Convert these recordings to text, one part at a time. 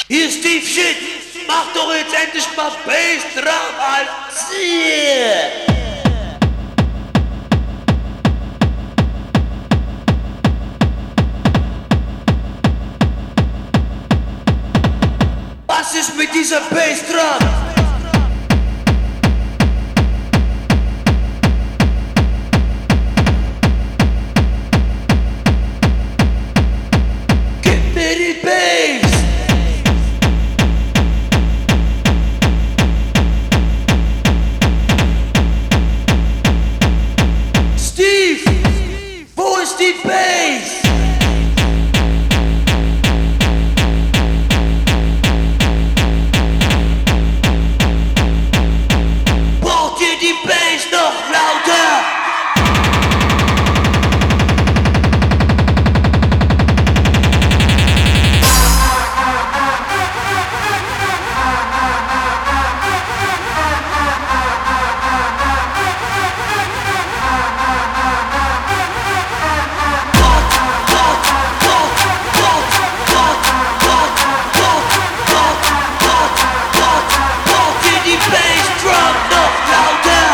Hier Steve Shit, mach doch jetzt endlich mal Bassdrum, Alter! Was ist mit dieser Bassdrum? Gib mir die Bass! Steve, wo ist die Bass? Braucht ihr die Bass noch lauter? Braucht ihr die Bassdrum noch lauter?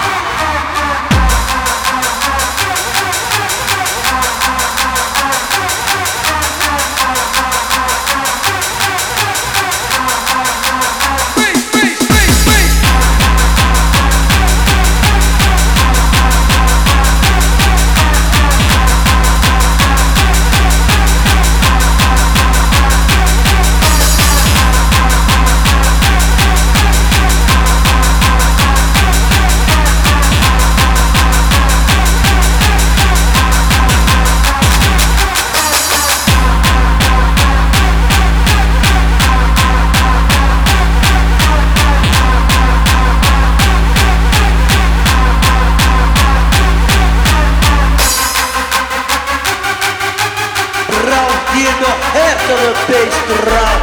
Braucht ihr noch härtere Bassdrum?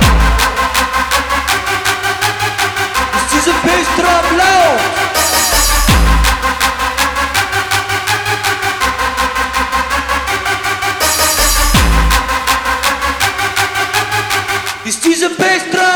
Ist diese Bassdrum laut? Ist diese Bassdrum